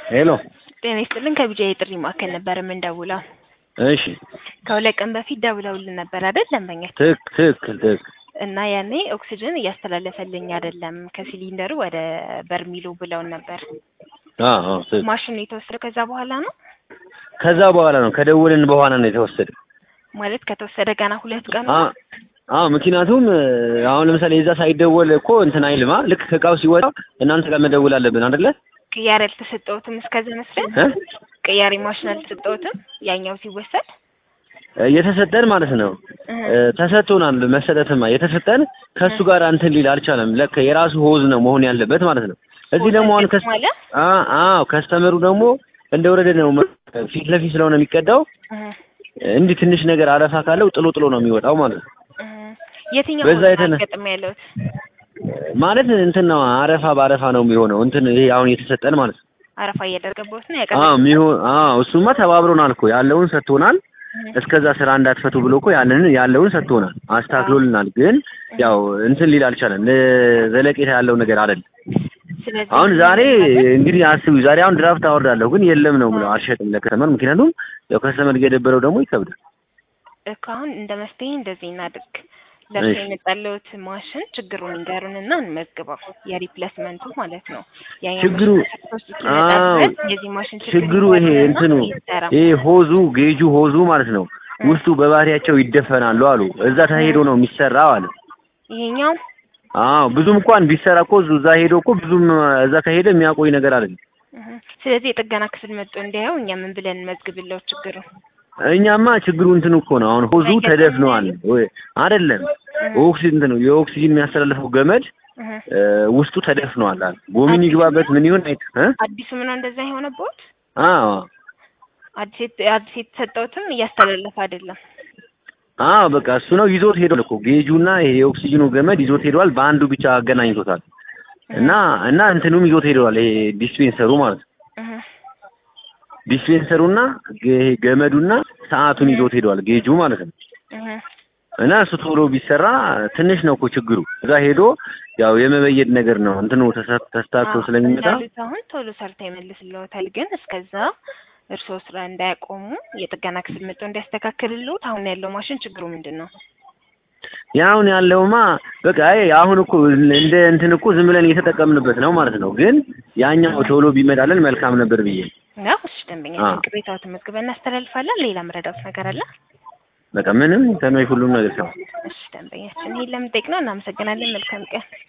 ሄሎ ጤና ይስጥልን ከቢጃ የጥሪ ማዕከል ነበር የምንደውለው። እሺ ከሁለት ቀን በፊት ደውለውልን ነበር አይደል ደንበኛችን? ትክክል እና ያኔ ኦክሲጅን እያስተላለፈልኝ አይደለም ከሲሊንደሩ ወደ በርሚሉ ብለውን ነበር። አዎ ትክክል። ማሽኑ የተወሰደው ከዛ በኋላ ነው? ከዛ በኋላ ነው ከደወልን በኋላ ነው የተወሰደ። ማለት ከተወሰደ ገና 2 ቀን ነው? ምክንያቱም አሁን ለምሳሌ እዛ ሳይደወል እኮ እንትን አይልማ። ልክ ከቃው ሲወጣ እናንተ ጋር መደወል አለብን አይደለ? ቅያሬ አልተሰጠውትም እስከዛ መስለን? ቅያሬ ማሽን አልተሰጠውትም ያኛው ሲወሰድ? የተሰጠን ማለት ነው ተሰጥቶናል። መሰጠትማ የተሰጠን ከሱ ጋር እንትን ሊል አልቻለም። ለካ የራሱ ሆዝ ነው መሆን ያለበት ማለት ነው። እዚህ ደግሞ አሁን ከስተመሩ ደግሞ እንደወረደ ነው ፊት ለፊት ስለሆነ የሚቀዳው እንዲህ ትንሽ ነገር አረፋ ካለው ጥሎ ነው የሚወጣው ማለት ነው። የትኛው በዛ ገጥም ያለው ማለት እንትን ነው አረፋ ባረፋ ነው የሚሆነው። እንትን ይሄ አሁን የተሰጠን ማለት ነው አረፋ እያደረገበት ነው ያቀረበው። እሱማ ተባብሮናል እኮ ያለውን ሰጥቶናል። እስከዛ ስራ እንዳትፈቱ ብሎ እኮ ያለውን ሰጥቶናል፣ አስተካክሎልናል። ግን ያው እንትን ሊል አልቻለም። ዘለቄታ ያለው ነገር አይደለም። አሁን ዛሬ እንግዲህ አስቡ፣ ዛሬ አሁን ድራፍት አወርዳለሁ ግን የለም ነው የምለው፣ አልሸጥም ለከስተመር። ምክንያቱም ያው ከስተመር እየደበረው ደግሞ ይከብዳል እኮ። አሁን እንደ መፍትሄ እንደዚህ እናድርግ። ለምን የመጣለውት ማሽን ችግሩን እንገሩንና እንመዝግበው፣ የሪፕሌስመንቱ ማለት ነው። ችግሩ የዚህ ማሽን ችግሩ ይሄ እንትኑ ይሄ ጌጁ ሆዙ ማለት ነው ውስጡ በባህሪያቸው ይደፈናሉ አሉ። እዛ ተሄዶ ነው የሚሰራው አለ ይሄኛው። ብዙም እንኳን ቢሰራ እኮ እዛ ሄዶ እኮ ብዙም እዛ ከሄደ የሚያቆይ ነገር አይደለም። ስለዚህ የጥገና ክፍል መጥቶ እንዲያው እኛ ምን ብለን እንመዝግብለው ችግሩ? እኛማ ችግሩ እንትን እኮ ነው አሁን ሆዙ ተደፍኗል ወይ አይደለም? ኦክሲጅን ነው የኦክሲጅን የሚያስተላልፈው ገመድ ውስጡ ተደፍኗል አለ። ጎሚን ይግባበት ምን ይሁን አዲሱ ምን እንደዛ የሆነበት? አዲስ የተሰጠውትም እያስተላለፈ አይደለም። በቃ እሱ ነው ይዞት ሄዷል እኮ ጌጁና ይሄ የኦክሲጅኑ ገመድ ይዞት ሄዷል። በአንዱ ብቻ አገናኝቶታል እና እንትኑም ይዞት ሄዷል። ይሄ ዲስፔንሰሩ ማለት ነው። ዲስፔንሰሩና ገመዱና ሰዓቱን ይዞት ሄዷል ጌጁ ማለት ነው። እና እሱ ቶሎ ቢሰራ ትንሽ ነው እኮ ችግሩ። እዛ ሄዶ ያው የመበየድ ነገር ነው እንትኑ ተስተካክሎ ስለሚመጣ አሁን ቶሎ ሰርታ ይመልስልዎታል። ግን እስከዛ እርሶ ስራ እንዳያቆሙ የጥገና ክፍል መጥቶ እንዲያስተካክልልዎት። አሁን ያለው ማሽን ችግሩ ምንድነው? ያውን ያለውማ በቃ አሁን እኮ እንደ እንትን እኮ ዝም ብለን እየተጠቀምንበት ነው ማለት ነው። ግን ያኛው ቶሎ ቢመጣልን መልካም ነበር ብዬ ነው። እሺ ደንበኛችን ቅሬታው ተመዝግበን እናስተላልፋለን። ሌላ መረዳት ነገር አለ? በቃ ምንም ሁሉም ነገር ሰው። እሺ ደንበኛችን ይሄን ለምን ጠይቅ ነው። እናመሰግናለን። መልካም ቀን።